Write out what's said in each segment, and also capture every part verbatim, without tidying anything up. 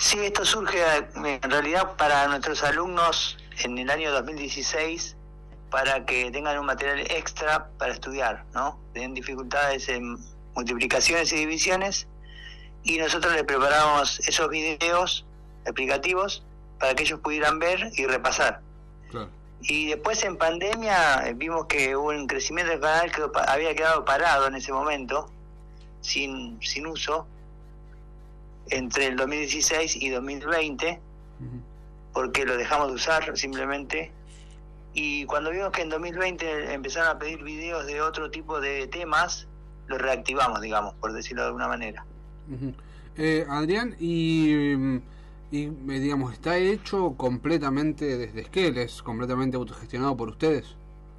Sí, esto surge en realidad para nuestros alumnos en el año dos mil dieciséis, para que tengan un material extra para estudiar, ¿no? Tienen dificultades en multiplicaciones y divisiones, y nosotros les preparamos esos videos explicativos para que ellos pudieran ver y repasar. Claro. Y después en pandemia vimos que hubo un crecimiento del canal que había quedado parado en ese momento, sin, sin uso, entre el dos mil dieciséis y dos mil veinte, uh-huh. porque lo dejamos de usar simplemente. Y cuando vimos que en dos mil veinte empezaron a pedir videos de otro tipo de temas, los reactivamos, digamos, por decirlo de alguna manera. Uh-huh. eh, Adrián, y, y digamos, ¿está hecho completamente desde Esqueles, completamente autogestionado por ustedes?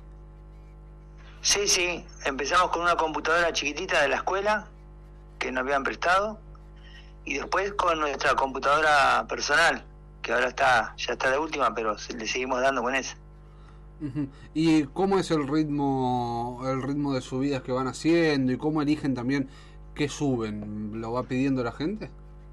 Sí, sí, empezamos con una computadora chiquitita de la escuela que nos habían prestado, y después con nuestra computadora personal, que ahora está ya está de última, pero le seguimos dando con esa. Uh-huh. ¿Y cómo es el ritmo el ritmo de subidas que van haciendo y cómo eligen también qué suben? ¿Lo va pidiendo la gente?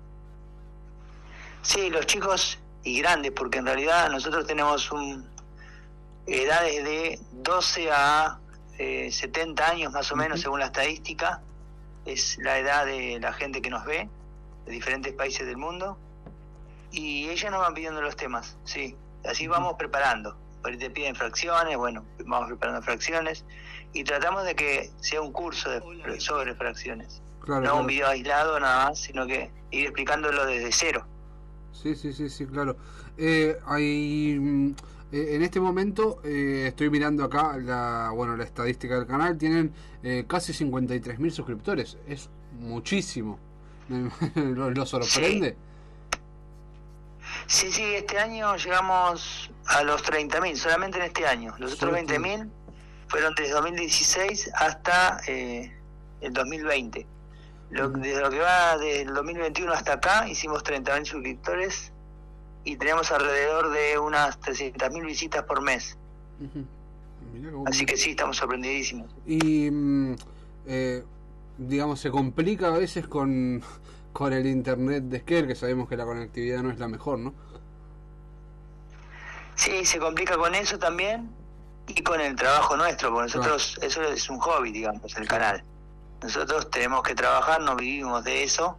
Sí, los chicos y grandes, porque en realidad nosotros tenemos un edades de doce a eh, setenta años más o menos, uh-huh. según la estadística. Es la edad de la gente que nos ve de diferentes países del mundo, y ellos nos van pidiendo los temas, sí, así vamos preparando. Ahorita te piden fracciones, bueno, vamos preparando fracciones, y tratamos de que sea un curso de, sobre fracciones, claro, no claro. un video aislado nada más, sino que ir explicándolo desde cero. Sí, sí, sí, sí, claro. Eh, hay, eh, en este momento eh, estoy mirando acá la, bueno, la estadística del canal, tienen eh, casi cincuenta y tres mil suscriptores, es muchísimo. ¿Lo, lo sorprende? Sí. sí, sí, este año llegamos a los treinta mil, solamente en este año. Los otros veinte mil fueron desde dos mil dieciséis hasta eh, el dos mil veinte. Lo, uh-huh. Desde lo que va del dos mil veintiuno hasta acá hicimos treinta mil suscriptores y tenemos alrededor de unas trescientas mil visitas por mes. Uh-huh. Así que sí, estamos sorprendidísimos. Y eh, digamos, se complica a veces con, con el internet de Esquel, que sabemos que la conectividad no es la mejor, ¿no? Sí, se complica con eso también y con el trabajo nuestro, porque nosotros, claro. eso es un hobby, digamos, el canal. Nosotros tenemos que trabajar, no vivimos de eso,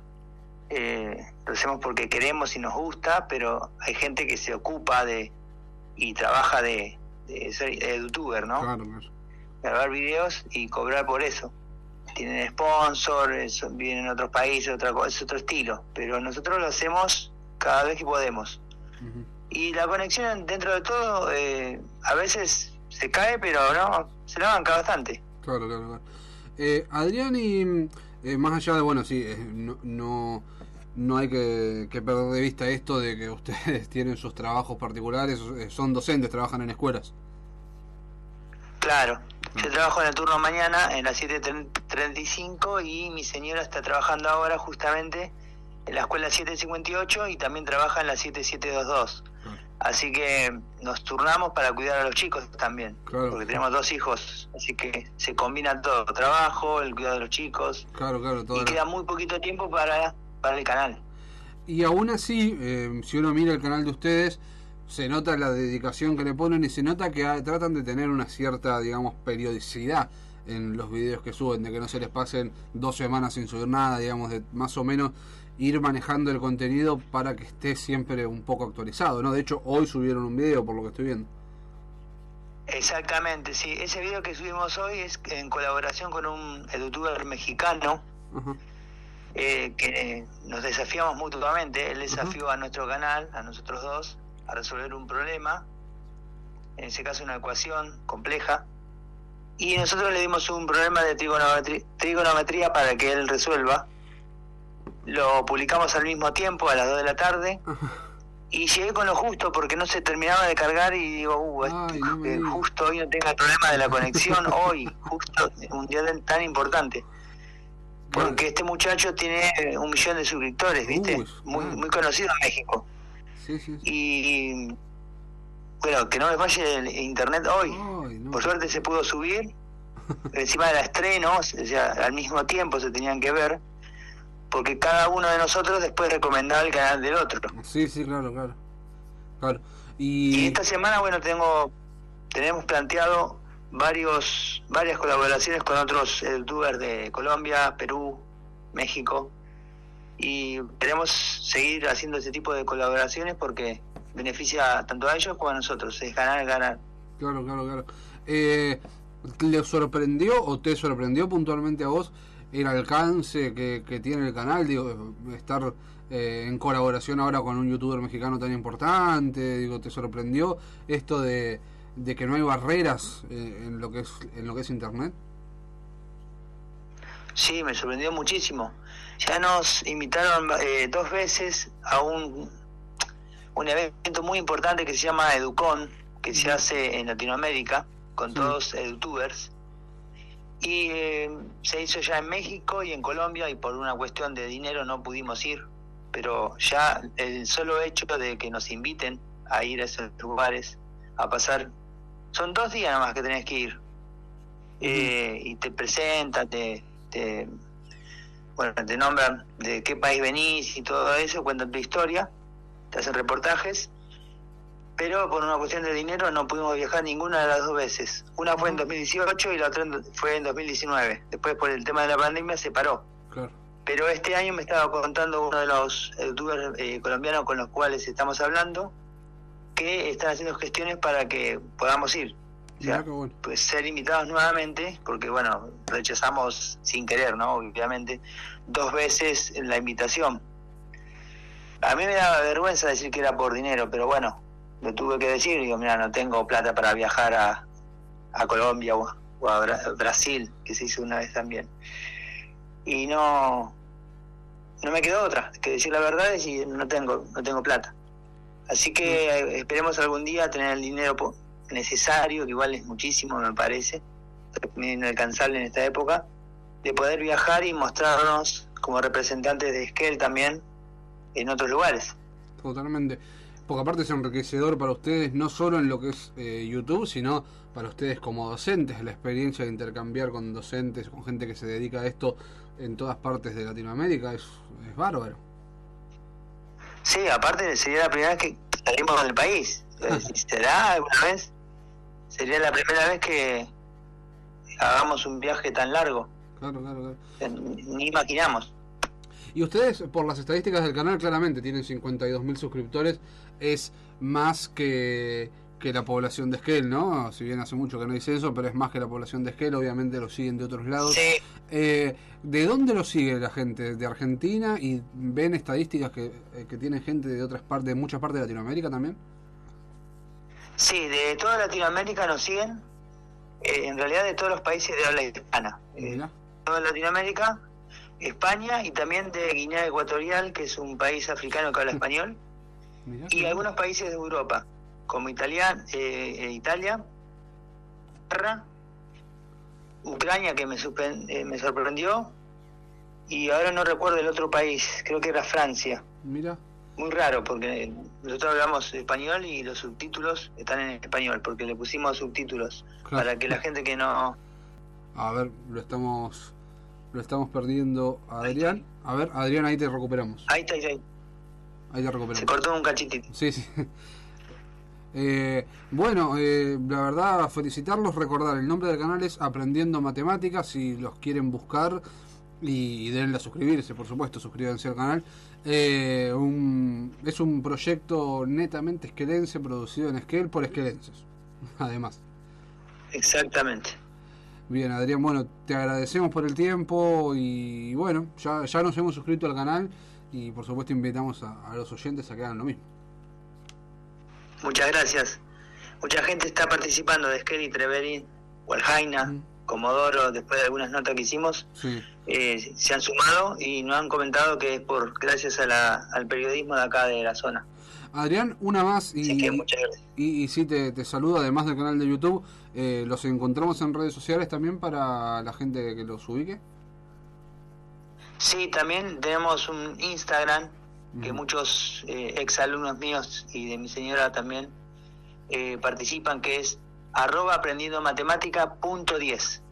eh, lo hacemos porque queremos y nos gusta, pero hay gente que se ocupa de y trabaja de, de ser de youtuber, ¿no? Claro, claro. Grabar videos y cobrar por eso. Tienen sponsors, vienen en otros países, otra cosa, es otro estilo, pero nosotros lo hacemos cada vez que podemos. Uh-huh. Y la conexión dentro de todo eh, a veces se cae, pero no, se la banca bastante. Claro, claro, claro. Eh, Adrián, y eh, más allá de, bueno, sí, eh, no, no no hay que, que perder de vista esto de que ustedes tienen sus trabajos particulares, eh, son docentes, trabajan en escuelas. Claro, yo trabajo en el turno mañana en las siete treinta y cinco y mi señora está trabajando ahora justamente en la escuela siete cincuenta y ocho y también trabaja en la siete siete veintidós. Claro. Así que nos turnamos para cuidar a los chicos también, claro, porque tenemos dos hijos, así que se combina todo, trabajo, el cuidado de los chicos, claro, claro, todo y queda muy poquito tiempo para, para el canal. Y aún así, eh, si uno mira el canal de ustedes, se nota la dedicación que le ponen y se nota que a, tratan de tener una cierta, digamos, periodicidad en los videos que suben, de que no se les pasen dos semanas sin subir nada, digamos, de más o menos ir manejando el contenido para que esté siempre un poco actualizado, ¿no? De hecho, hoy subieron un video, por lo que estoy viendo. Exactamente, sí. Ese video que subimos hoy es en colaboración con un youtuber mexicano, uh-huh. eh, que nos desafiamos mutuamente. Él desafió uh-huh. a nuestro canal, a nosotros dos, a resolver un problema, en ese caso una ecuación compleja, y nosotros le dimos un problema de trigonometría, trigonometría para que él resuelva. Lo publicamos al mismo tiempo, a las dos de la tarde, y llegué con lo justo porque no se terminaba de cargar y digo, uh, Ay, no eh, justo hoy no tenga el problema de la conexión, hoy, justo un día tan importante. Porque bueno. Este muchacho tiene un millón de suscriptores, ¿viste? Uh, muy, muy conocido en México. Sí, sí, sí. Y bueno, que no me falle el internet hoy. Ay, no. Por suerte se pudo subir. Encima era estreno, o sea, al mismo tiempo se tenían que ver. porque cada uno de nosotros después recomendaba el canal del otro. Sí, sí, claro, claro. Claro. Y, y esta semana, bueno, tengo tenemos planteado varios varias colaboraciones con otros youtubers de Colombia, Perú, México, y queremos seguir haciendo ese tipo de colaboraciones porque beneficia tanto a ellos como a nosotros, es ganar, ganar. Claro, claro, claro. Eh, ¿Le sorprendió o te sorprendió puntualmente a vos el alcance que, que tiene el canal? Digo, estar eh, en colaboración ahora con un youtuber mexicano tan importante, digo, ¿te sorprendió esto de, de que no hay barreras eh, en lo que es en lo que es internet? Sí, me sorprendió muchísimo. Ya nos invitaron eh, dos veces a un un evento muy importante que se llama Educon, que se hace en Latinoamérica con sí. todos youtubers, y eh, se hizo ya en México y en Colombia, y por una cuestión de dinero no pudimos ir, pero ya el solo hecho de que nos inviten a ir a esos lugares a pasar, son dos días nomás que tenés que ir, uh-huh. eh, y te presentan, te, te bueno, te nombran de qué país venís y todo eso, cuentan tu historia, te hacen reportajes, pero por una cuestión de dinero no pudimos viajar ninguna de las dos veces. Una fue en dos mil dieciocho y la otra fue en dos mil diecinueve. Después, por el tema de la pandemia, se paró. Claro. Pero este año me estaba contando uno de los youtubers eh, colombianos con los cuales estamos hablando, que están haciendo gestiones para que podamos ir. O sea, bueno. Pues ser invitados nuevamente, porque bueno, rechazamos sin querer, ¿no? Obviamente, dos veces la invitación. A mí me daba vergüenza decir que era por dinero, pero bueno, lo tuve que decir. Digo, mira, no tengo plata para viajar a, a Colombia o, o a Bra- Brasil, que se hizo una vez también. Y no no me quedó otra que decir la verdad, es decir, no tengo no tengo plata. Así que eh, esperemos algún día tener el dinero necesario, que igual es muchísimo, me parece, inalcanzable en esta época, de poder viajar y mostrarnos como representantes de Esquel también en otros lugares. Totalmente, porque aparte es enriquecedor para ustedes, no solo en lo que es eh, YouTube, sino para ustedes como docentes, la experiencia de intercambiar con docentes, con gente que se dedica a esto en todas partes de Latinoamérica, es, es bárbaro. Sí, aparte sería la primera vez que salimos del país. ¿Será alguna vez? Sería la primera vez que hagamos un viaje tan largo. Claro, claro, claro. Ni imaginamos. Y ustedes, por las estadísticas del canal, claramente tienen cincuenta y dos mil suscriptores. Es más que, que la población de Esquel, ¿no? Si bien hace mucho que no hay censo, pero es más que la población de Esquel. Obviamente lo siguen de otros lados. Sí. Eh, ¿De dónde lo sigue la gente? ¿De Argentina? ¿Y ven estadísticas que, que tienen gente de otras partes, de muchas partes de Latinoamérica también? Sí, de toda Latinoamérica nos siguen. Eh, en realidad de todos los países de habla hispana. Eh, toda Latinoamérica, España y también de Guinea Ecuatorial, que es un país africano que habla español. Mirá, y algunos países de Europa, como Italia, eh, Italia, Ucrania, que me, supen, eh, me sorprendió, y ahora no recuerdo el otro país, creo que era Francia. Mira. Muy raro, porque nosotros hablamos español y los subtítulos están en español, porque le pusimos subtítulos, claro, para que la gente que no... A ver, lo estamos lo estamos perdiendo a Adrián. A ver, Adrián, ahí te recuperamos. Ahí está, ahí está. Ahí te recuperamos. Se cortó un cachitito. Sí, sí. Eh, bueno, eh, la verdad, felicitarlos, recordar, el nombre del canal es Aprendiendo Matemáticas, si los quieren buscar, y, y denle a suscribirse, por supuesto, suscríbanse al canal. Eh, un, es un proyecto netamente esquelense, producido en Esquel por esquelenses, además. Exactamente. Bien, Adrián, bueno, te agradecemos por el tiempo y bueno, ya, ya nos hemos suscrito al canal y por supuesto invitamos a, a los oyentes a que hagan lo mismo. Muchas gracias. Mucha gente está participando de Esquel y Trevelin, Hualjaina, mm. Comodoro, después de algunas notas que hicimos, sí. eh, se han sumado y nos han comentado que es por gracias a la, al periodismo de acá de la zona. Adrián, una más y, que muchas gracias. y, y sí te, te saludo, además del canal de YouTube, eh, los encontramos en redes sociales también para la gente que los ubique. Sí, también tenemos un Instagram que mm. muchos eh, exalumnos míos y de mi señora también eh, participan, que es arroba aprendiendo matemática punto diez.